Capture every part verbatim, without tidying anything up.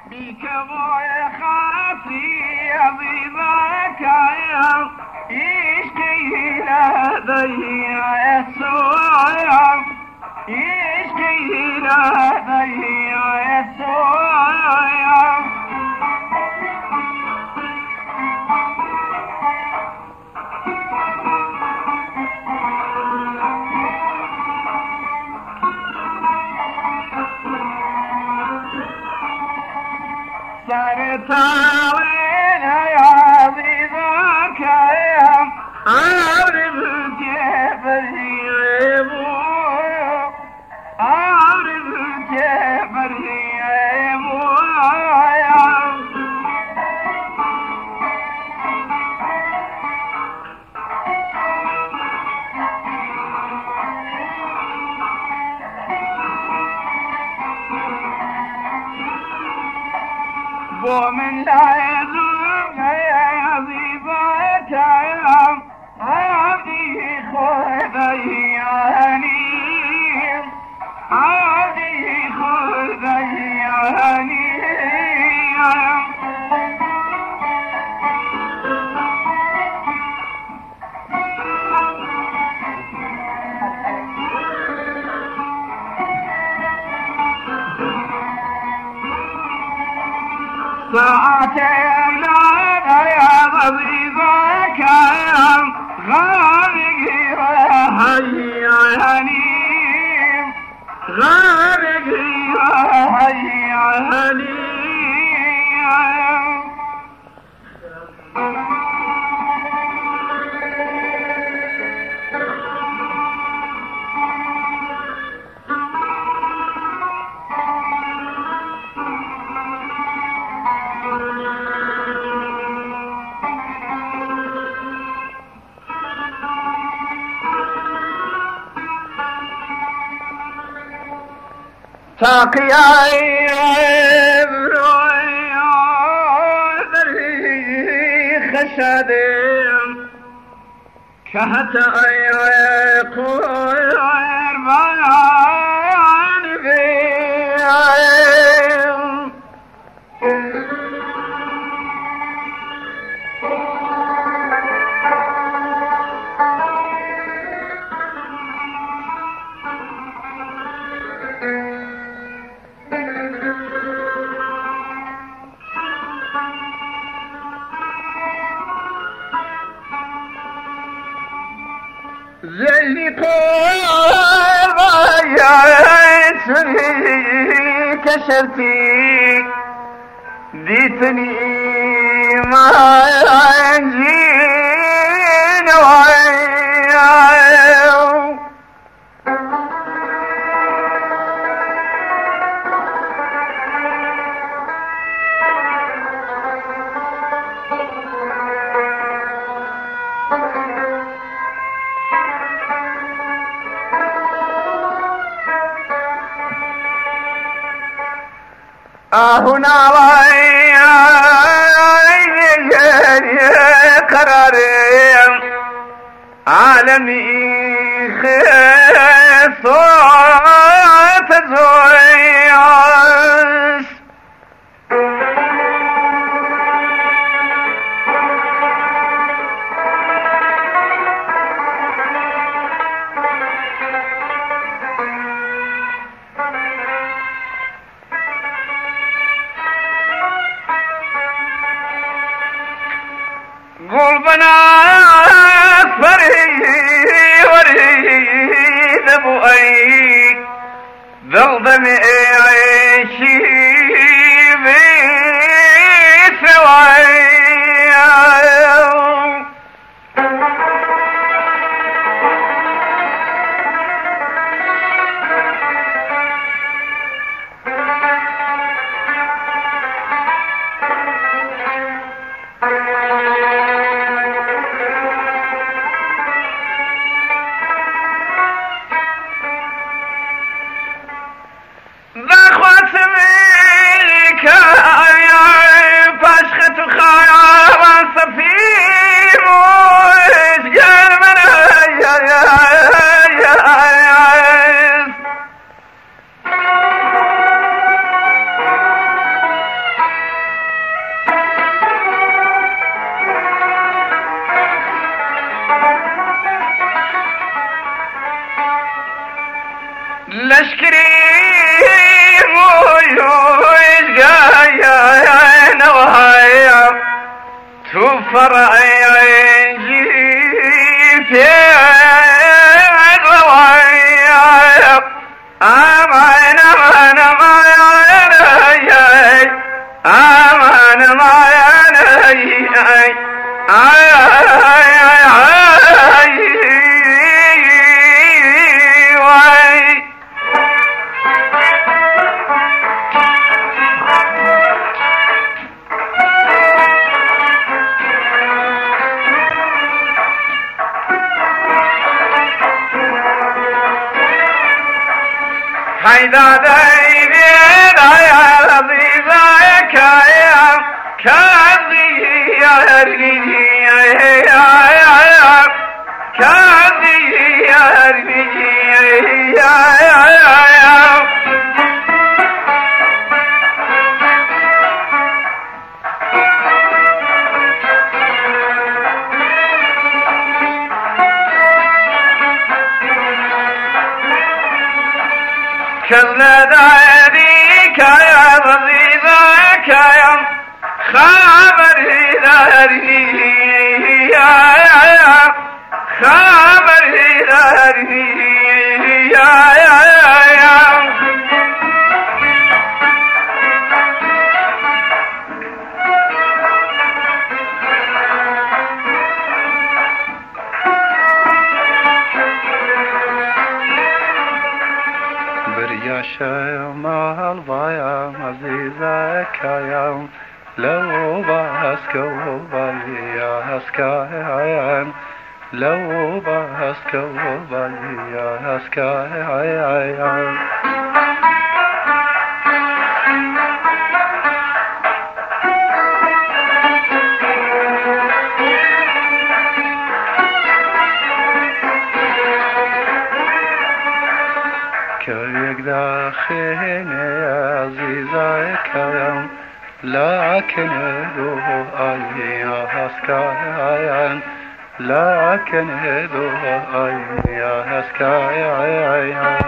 بك ويخافي ضيبك يشكي لدي يسوع يشكي لدي يسوع صرت علينا يا عزيزك يا عارف كيف يغيبوا عارف كيف يغيبوا ومن لا يزول يعذبك يا عبدي خذياني عبدي خذياني ساعتين يا غضيبك يا غارق رهياني غارق رهياني ساقي خشدم كهتا يقول عربان بيهم زي طول يعيشني كشفتي ديتني ما ينجين وعيو هنا قراري عالمي خصوت زوياس قلبنا فري وريد بؤي ذلضمي عيشي بسواي ذا خاتمي كان لشكري موجود قايا نوايا توفر عينجي في روايا أمان أمان أمان أمان هيدا دايبي دايا لطيفة كايا كاذي يا رجلي يا كاذي يا رجلي يا كلا داريك يا رضيك يا خبر داري يا خبر داري يا يا شمال ضايع عزيزك يا لو باسكو باليا هسكايان لو باسكو باليا هسكايان كيك داخل عزيزك يا لكن ذو أيها هسكايان لكن ذو أيها هسكايان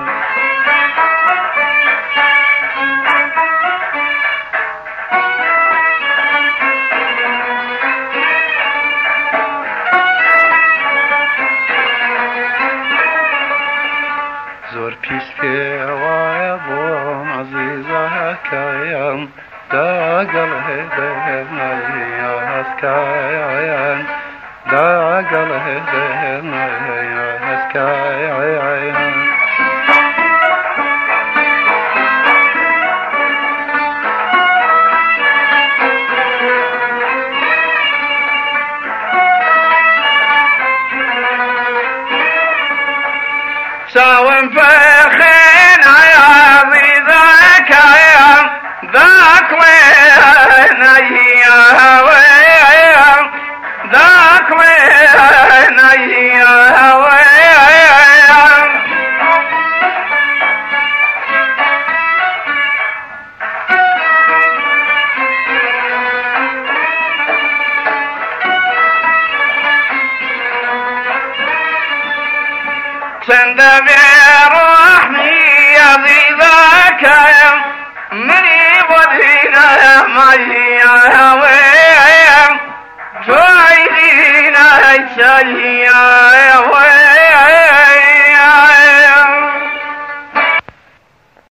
زور پیستی وای بوم عزیزک یم داگل هدم یا هسکایم داگل هدم یا هسکایم ساوم فخين عياضي ذاك يا ذاك وين يا وين ذاك وين يا وين سند بروحني يا ذي ذاك يا مني ودينا معي يا وين تعيدينا يا وين